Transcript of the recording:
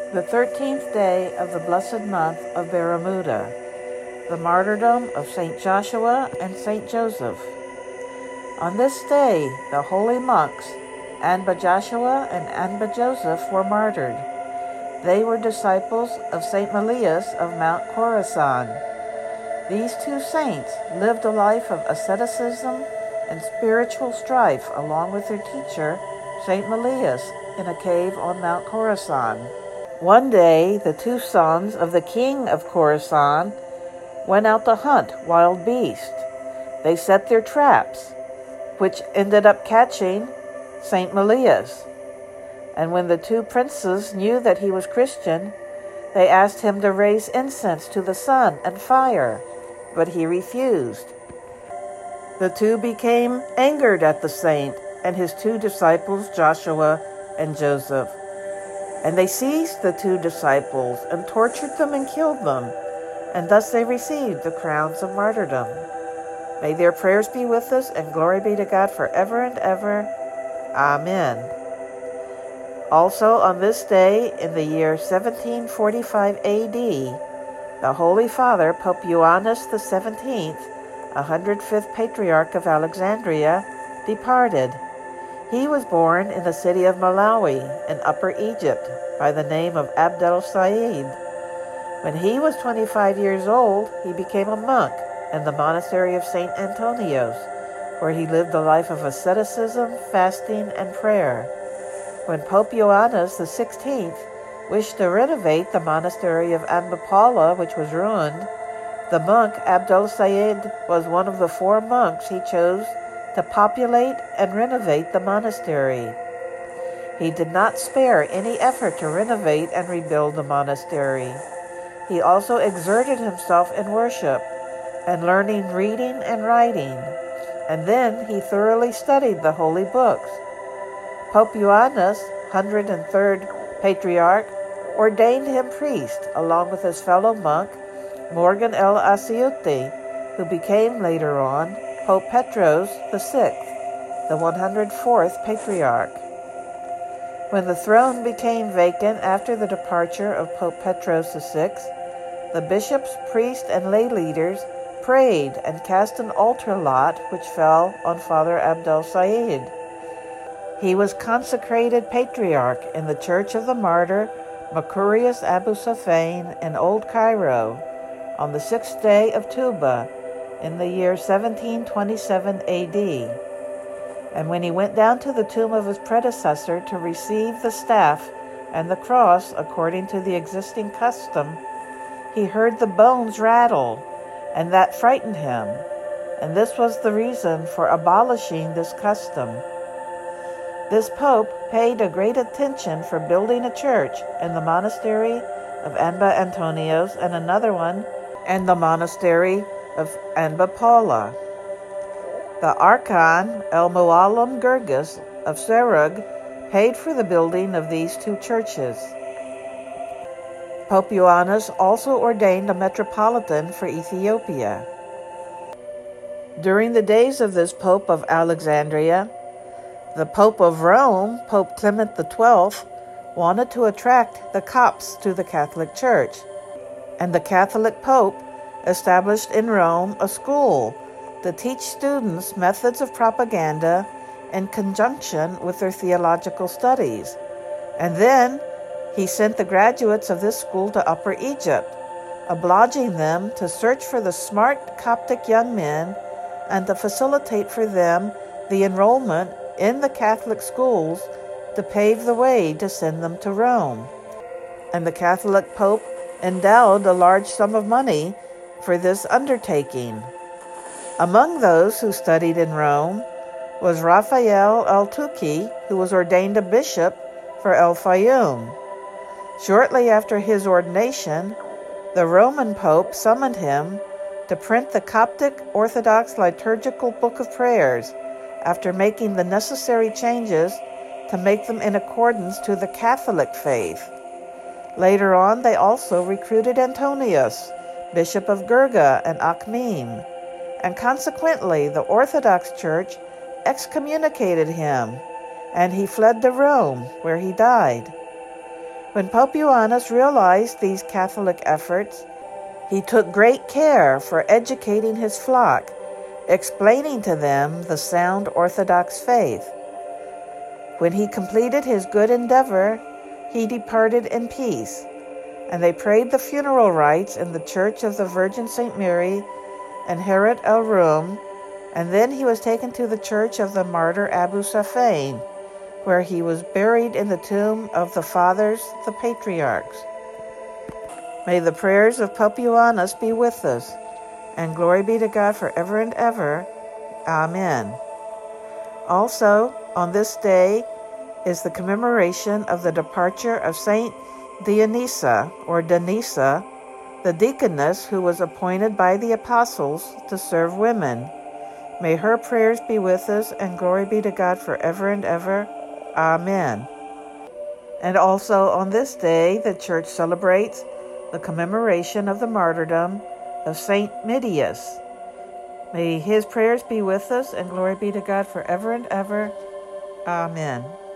The 13th day of the blessed month of Baramuda, the martyrdom of Saint Joshua and Saint Joseph. On this day, the holy monks, Anba Joshua and Anba Joseph, were martyred. They were disciples of Saint Melias of Mount Khorasan. These two saints lived a life of asceticism and spiritual strife along with their teacher, Saint Melias, in a cave on Mount Khorasan. One day, the two sons of the king of Khorasan went out to hunt wild beasts. They set their traps, which ended up catching Saint Melias. And when the two princes knew that he was Christian, they asked him to raise incense to the sun and fire, but he refused. The two became angered at the saint and his two disciples, Joshua and Joseph. And they seized the two disciples and tortured them and killed them, and thus they received the crowns of martyrdom. May their prayers be with us, and glory be to God forever and ever. Amen. Also on this day, in the year 1745 AD, the Holy Father, Pope Ioannis XVII, 105th Patriarch of Alexandria, departed. He was born in the city of Malawi in Upper Egypt by the name of Abdel Said. When he was 25 years old, he became a monk in the monastery of St. Antonios, where he lived a life of asceticism, fasting, and prayer. When Pope Ioannis XVI wished to renovate the monastery of Anba Paula, which was ruined, the monk Abdel Said was one of the 4 monks he chose to populate and renovate the monastery. He did not spare any effort to renovate and rebuild the monastery. He also exerted himself in worship and learning reading and writing, and then he thoroughly studied the holy books. Pope Ioannis, 103rd Patriarch, ordained him priest along with his fellow monk, Morgan El Asiuti, who became later on Pope Petros VI, the 104th Patriarch. When the throne became vacant after the departure of Pope Petros VI, the bishops, priests, and lay leaders prayed and cast an altar lot which fell on Father Abdel Said. He was consecrated Patriarch in the Church of the Martyr Mercurius Abu Safin in Old Cairo on the 6th day of Tuba in the year 1727 AD. And when he went down to the tomb of his predecessor to receive the staff and the cross according to the existing custom, he heard the bones rattle, and that frightened him, and this was the reason for abolishing this custom. This pope paid a great attention for building a church in the monastery of Anba Antonios and another one in the monastery of Anba Paula. The Archon El Muallim Girgis of Serug paid for the building of these 2 churches. Pope Ioannis also ordained a metropolitan for Ethiopia. During the days of this Pope of Alexandria, the Pope of Rome, Pope Clement XII, wanted to attract the Copts to the Catholic Church, and the Catholic Pope established in Rome a school to teach students methods of propaganda in conjunction with their theological studies. And then he sent the graduates of this school to Upper Egypt, obliging them to search for the smart Coptic young men and to facilitate for them the enrollment in the Catholic schools to pave the way to send them to Rome. And the Catholic Pope endowed a large sum of money for this undertaking. Among those who studied in Rome was Raphael El-Tuki, who was ordained a bishop for El Fayoum. Shortly after his ordination, the Roman Pope summoned him to print the Coptic Orthodox Liturgical Book of Prayers after making the necessary changes to make them in accordance to the Catholic faith. Later on, they also recruited Antonius, Bishop of Gerga and Akhmim, and consequently the Orthodox Church excommunicated him, and he fled to Rome, where he died. When Pope Ioannis realized these Catholic efforts, he took great care for educating his flock, explaining to them the sound Orthodox faith. When he completed his good endeavor, he departed in peace, and they prayed the funeral rites in the Church of the Virgin St. Mary and Heret el Rum, and then he was taken to the church of the martyr Abu Safin, where he was buried in the tomb of the fathers, the patriarchs. May the prayers of Pope Ioannis be with us, and glory be to God forever and ever. Amen. Also, on this day is the commemoration of the departure of Saint Dionysia, or Denisa, the deaconess who was appointed by the apostles to serve women. May her prayers be with us, and glory be to God forever and ever. Amen. And also on this day, the Church celebrates the commemoration of the martyrdom of Saint Midias. May his prayers be with us, and glory be to God forever and ever. Amen.